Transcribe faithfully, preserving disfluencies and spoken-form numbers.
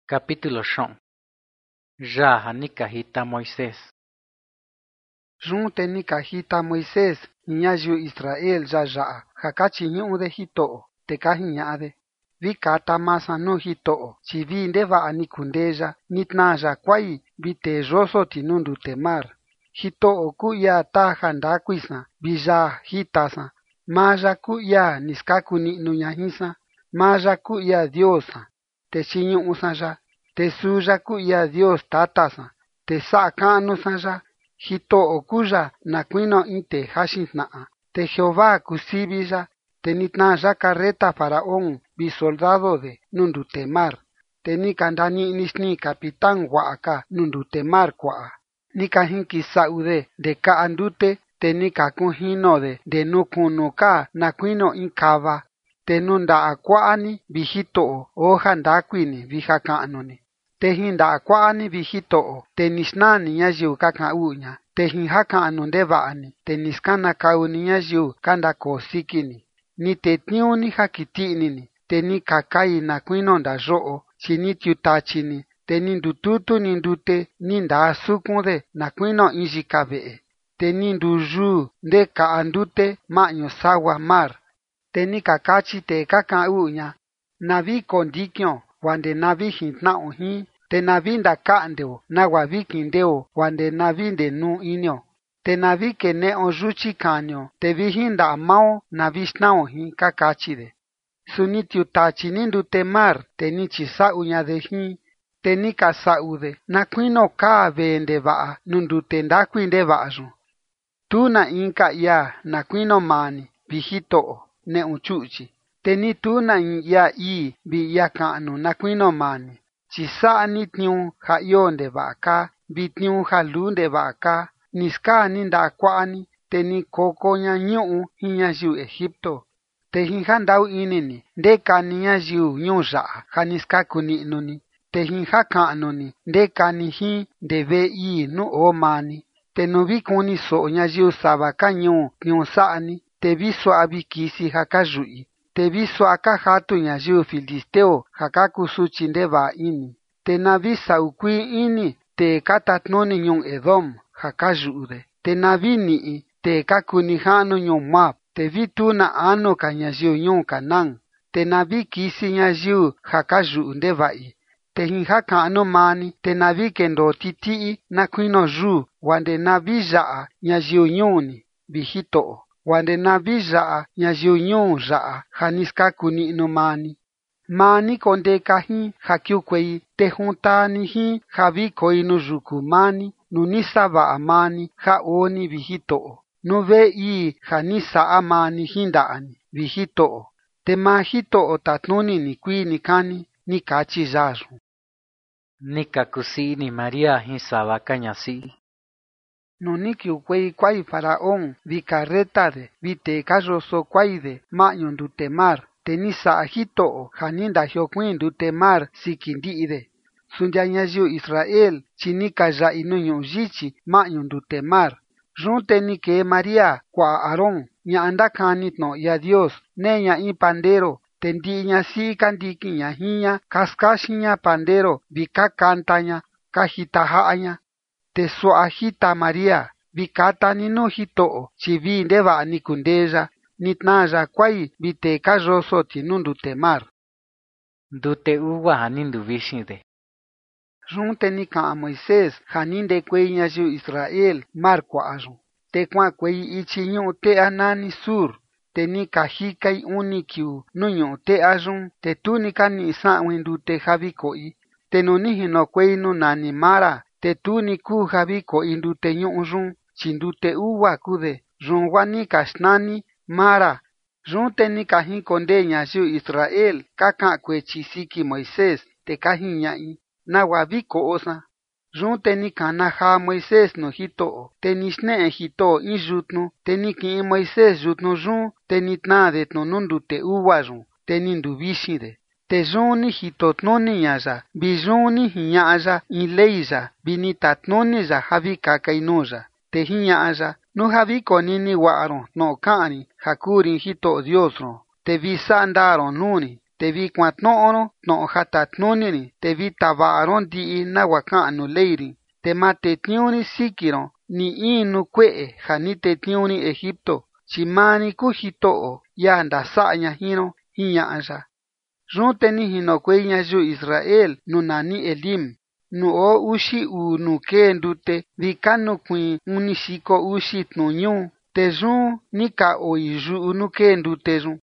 Capítulo Shon. Ya nikahita Moisés. Junte nikahita Moisés, ñayu Israel ya ya, hakachi ñu de hito, te kahiñade. Vi kata masa no hito, chi vi ndeva anikundeja, nitnaja kwai, vi te roso tinundu te mar. Hito kuya ta handakuisa, bija hitasa. Maja kuya niskakuni nuñahisa, maja kuya diosa. Te chiñu usaya, te suya kuya dios tatasa, te sakanusa. Hito okuya nakuino inte hashinaa, te Jehová kusibija, te nitnaya carreta faraón, vi soldado de nundutemar, te nikandani nisni capitán waaka nundutemar kwaa, nikahinki saude de ka andute, te nikakunhino de de nukunuka nakuino inkava, te nunda akwaani vihito oja ndakwini vihakanoni. Te hinda kwani vihito, te nisnani ñayiu kakauña, te hinhakanu ndevani, te niskana kauni ñayiu kanda kosikini, ni te tiuni hakitinini, te ni kakai na kuino ndayo'o, chi ni tiutachini, te ni ndututu ni ndute, ni nda sukunde na kuino injikave'e, te ni nduyu nde ka andute ma'ño sawa mar, te ni kakachi te kakauña, navi kondikio wande navi hintna'u hi, te navi ndaka'ndeo nawa vikindeo wande navi ndenu inio, te navi keneo yuchi kanio, te vihi nda'mao navi snao hi kakachide. Suni tiutachi ni ndute mar, te ni chisa'uña de hi, te ni kasa'ude nakuino ka vende va'a nundute ndakui ndeva'yu. Tu na inka ia nakuino mani vihito ne'u chuchi, te ni tu na in ia i vi ia ka'nu nakuino mani. Chisa'a ni tniu ja io ndeva'aka, vi tniu ja lu ndeva'aka, niska ni ndakwa'ani, te ni kokoña ñu'u hi ñayiu Egipto. Te hinjandau inini, ndeka ni ñayiu ñuu ya'a ja niskaku ni'nuni, te hinjaka'nuni, ndeka ni hi ndeve i nu o mani, te nu vi kuni so'o ñayiu sava ka ñuu tniu sa'ani, te vi sua'a vi kisi ja ka yu'i. Te vi sua'a ka jatu ñayiu filisteo ja ka kusuchi ndeva ini, te na vi saukui ini te ka tatnuni ñuu Edom ja ka yu'ude, te na vi ni'i te ka kuni ja'nu ñuu Moab, te vi tu na anu ka ñayiu ñuu Canaán, te na vi kisi ñayiu ja ka yu'u ndeva'i, te hinjaka'nu mani, te na vi kendo titi'i nakuino yu wande na vi ya'a ñayiu ñuuni vi hito'o, wande na vi ya'a ñayiu ñuu ya'a ja niskaku ni'nu mani. Mani kondeka hi ja kiukuei, te juntani hi ja vi koi nu yuku mani, nu ni sava'a mani ja oni vi hito'o, nu ve'i ja ni sa'a mani hinda'ani vi hito'o, te ma hito'o tatnuni nikui nikani, ni kachi yayu. Nikakusini María hi savaka ñasi. Nu ni kiukuei kwai faraón vi carreta de vi te kayoso kwai de ma'ñu ndute mar, te ni sa'a hito'o ja ni ndajiokuin ndute mar sikindi'ide. Sundia ñayiu Israel chi ni kaya'i nu ñu'u yichi ma'ñu ndute mar. Yun te ni kee María kua'a Aarón ña'a ndakani tno'o ia Dios neña in pandero, te ndi'i ñasi'i kandikiña jiña kaskaxiña pandero vi ka kantaña ka jita ja'aña. Te sua'a jita María vi katani nu hito'o chi vi ndeva'a nikundeya, nitnaya kwai vi te kayoso ti nu ndute mar. Ndute uwa ja ni nduvixide. Yun te ni ka'a Moisés ja ni ndekuei ñayiu Israel mar kua'ayu, te kua'kuei ichi ñu'u te'a nani sur, te ni ka jikai uni kiu nu ñu'u te'a yun, te tu ni ka ni'i sa'ui ndute ja vi ko'i, te nu ni jinokuei nu nani Mara, te tu ni kuu ja vi ko'i ndute ñu'u yun, chi ndute uwa kude, yun gua ni ka xnani Mara. Yun te ni ka jinkonde ñayiu Israel ka ka'an kuechi siki Moisés, te ka jiña'i nawa vi ko'osa. Yun te ni kana jaa Moisés nu hito'o, te ni xne'e hito'o in yutnu, te ni ki'i Moisés yutnu yun, te ni tnade tnu nu ndute uwa yun, te ni nduvixide. Te yun ni hitotnuni ñaya, vi yun ni jiña'aya in leyya, vi ni tatnuni-ya ja vi kakai nuya, te jiña'aya, nu ja vi konini wa'aron tno'o ka'anri ja kurin hito'o Diosron, te vi sa'a ndaron nuni, te vi kuatno'o ron tno'o jatatnuni rin, te vi tava'a ron ndi'i nagua ka'an nuu ley rin, te ma tetniuu rin siki ron ni in nuu kue'e ja ni tetniuu rin Egipto, chi maa ni kuu Jito'o, ia ndasa'a ña jin ron ―jiña'a ya. Yun te ni jinokuei ñayiu Israel nuu nani Elim, nuu oo uxi uu nuu kee ndute vika nukuiin uni xiko uxi tnu ñuu, te yun ni ka oi yu'u nuu kee ndute yun.